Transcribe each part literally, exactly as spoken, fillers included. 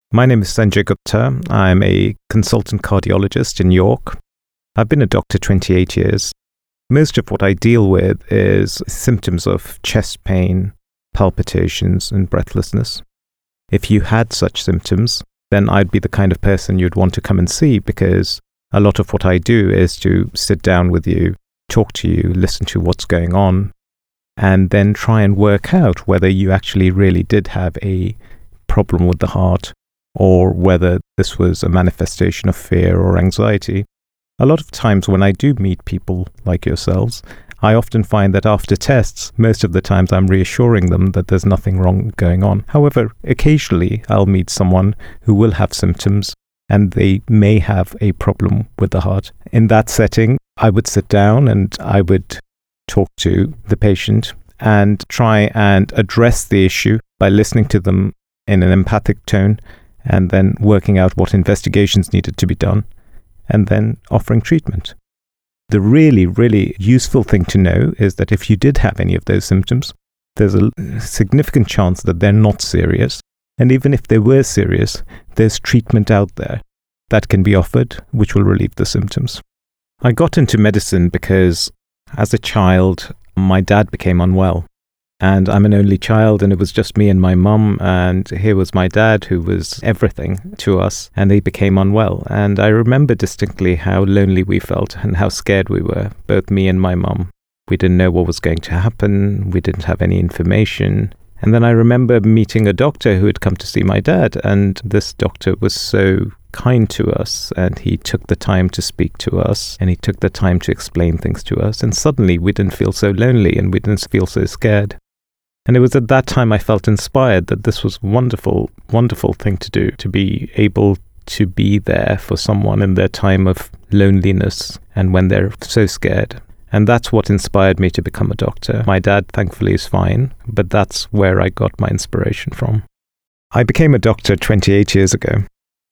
My name is Sanjay Gupta. I'm a consultant cardiologist in York. I've been a doctor twenty-eight years. Most of what I deal with is symptoms of chest pain, palpitations, and breathlessness. If you had such symptoms, then I'd be the kind of person you'd want to come and see, because a lot of what I do is to sit down with you, talk to you, listen to what's going on, and then try and work out whether you actually really did have a problem with the heart, or whether this was a manifestation of fear or anxiety. A lot of times when I do meet people like yourselves, I often find that after tests, most of the times I'm reassuring them that there's nothing wrong going on. However, occasionally I'll meet someone who will have symptoms and they may have a problem with the heart. In that setting, I would sit down and I would talk to the patient and try and address the issue by listening to them in an empathic tone, and then working out what investigations needed to be done, and then offering treatment. The really, really useful thing to know is that if you did have any of those symptoms, there's a significant chance that they're not serious. And even if they were serious, there's treatment out there that can be offered, which will relieve the symptoms. I got into medicine because as a child, my dad became unwell. And I'm an only child, and it was just me and my mum, and here was my dad, who was everything to us, and he became unwell. And I remember distinctly how lonely we felt and how scared we were, both me and my mum. We didn't know what was going to happen. We didn't have any information. And then I remember meeting a doctor who had come to see my dad, and this doctor was so kind to us, and he took the time to speak to us, and he took the time to explain things to us. And suddenly we didn't feel so lonely, and we didn't feel so scared. And it was at that time I felt inspired that this was a wonderful, wonderful thing to do, to be able to be there for someone in their time of loneliness and when they're so scared. And that's what inspired me to become a doctor. My dad, thankfully, is fine, but that's where I got my inspiration from. I became a doctor twenty-eight years ago.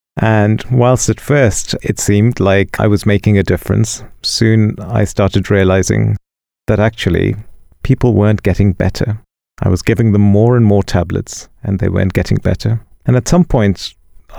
And whilst at first it seemed like I was making a difference, soon I started realizing that actually people weren't getting better. I was giving them more and more tablets, and they weren't getting better. And at some point,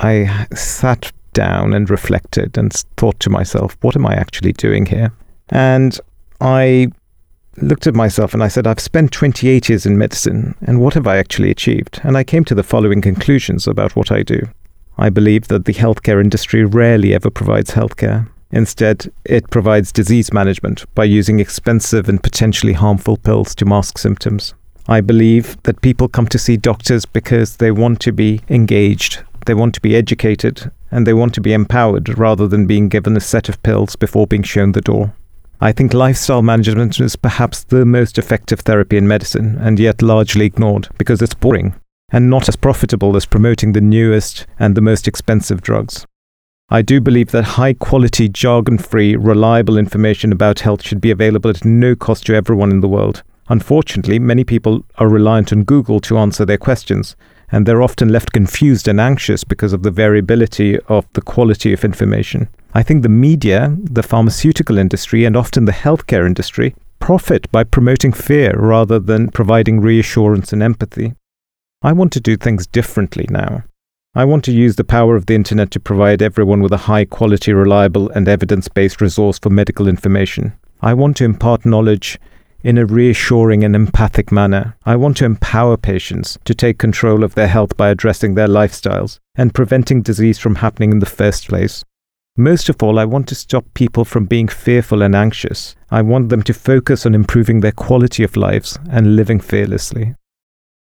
I sat down and reflected and thought to myself, what am I actually doing here? And I looked at myself and I said, I've spent twenty-eight years in medicine, and what have I actually achieved? And I came to the following conclusions about what I do. I believe that the healthcare industry rarely ever provides healthcare. Instead, it provides disease management by using expensive and potentially harmful pills to mask symptoms. I believe that people come to see doctors because they want to be engaged, they want to be educated, and they want to be empowered rather than being given a set of pills before being shown the door. I think lifestyle management is perhaps the most effective therapy in medicine, and yet largely ignored because it's boring and not as profitable as promoting the newest and the most expensive drugs. I do believe that high-quality, jargon-free, reliable information about health should be available at no cost to everyone in the world. Unfortunately, many people are reliant on Google to answer their questions, and they're often left confused and anxious because of the variability of the quality of information. I think the media, the pharmaceutical industry, and often the healthcare industry profit by promoting fear rather than providing reassurance and empathy. I want to do things differently now. I want to use the power of the internet to provide everyone with a high-quality, reliable, and evidence-based resource for medical information. I want to impart knowledge in a reassuring and empathic manner. I want to empower patients to take control of their health by addressing their lifestyles and preventing disease from happening in the first place. Most of all, I want to stop people from being fearful and anxious. I want them to focus on improving their quality of lives and living fearlessly.